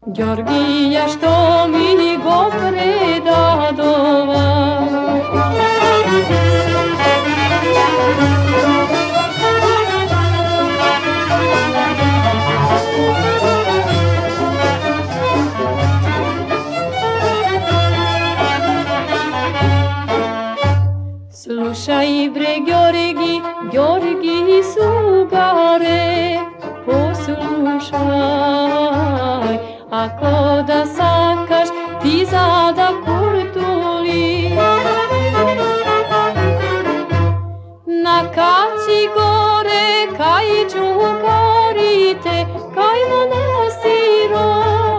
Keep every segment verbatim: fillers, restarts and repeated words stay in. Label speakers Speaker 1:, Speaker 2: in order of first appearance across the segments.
Speaker 1: Georgija što mi go predadova. Slušaj bre Georgi, Georgi sugare, poslušaj, ako da sakaš ti zada kurtuli. Na kaci gore kaj čukarite, kaj manastiro.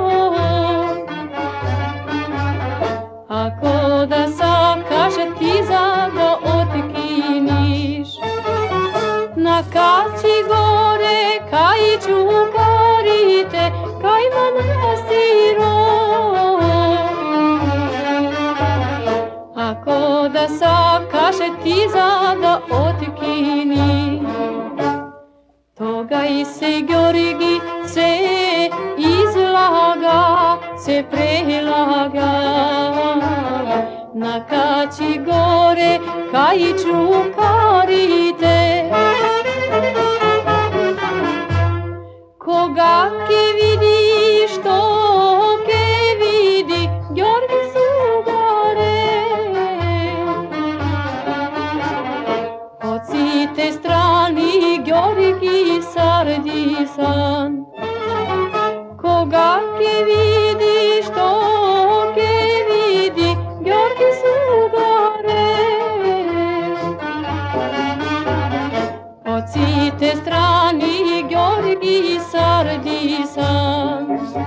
Speaker 1: Ako da sakaš ti zada otkiniš. Na kaci gore kaj čukarite, kaj manastiro. Ako da sakaš ti zada otkini. Toga i se Georgi se izlaga, se prelaga. Na kaci gore kaj čukarite. Koga ke vidi, što ke vidi, Georgi sugare. Od si te strani Georgi sardisan. Koga ke vidi, što ke vidi, Georgi sugare. Od si te strani Georgi sardisan.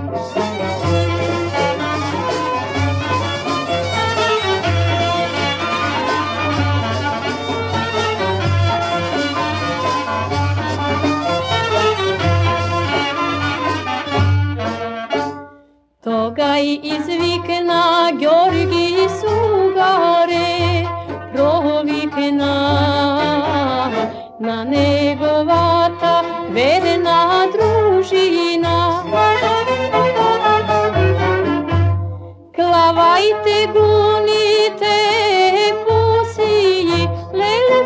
Speaker 1: Toga i izvikna Georgi sugare, provikna na negovata verna družina. Klavajte, gunite, pusiji, lele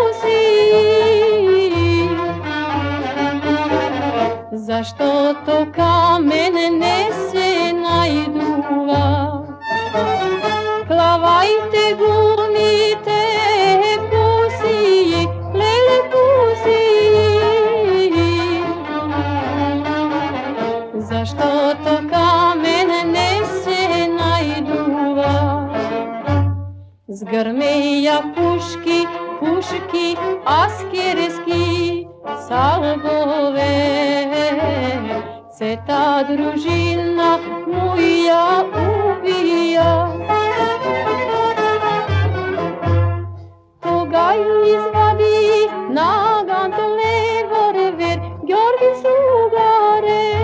Speaker 1: pusiji. Zašto to kamen nese najduva? Klavajte, gunite, pusiji, lele pusiji. Zašto to kamen nese najduva? Zgrmeja puški, puški, askerski, salvove. Se ta družina moja ubija. Toga izvadi na gantole revolver, Georgi sugare.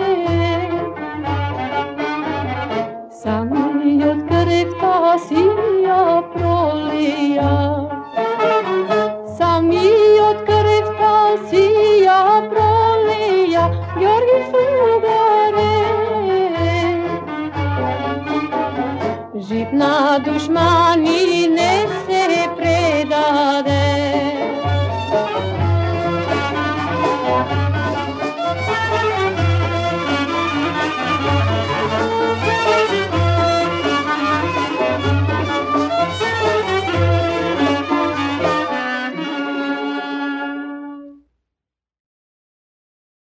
Speaker 1: Sam od krevta sija prolija. Sam od krevta sija prolija, Georgi sugare. Žitna dušmani ne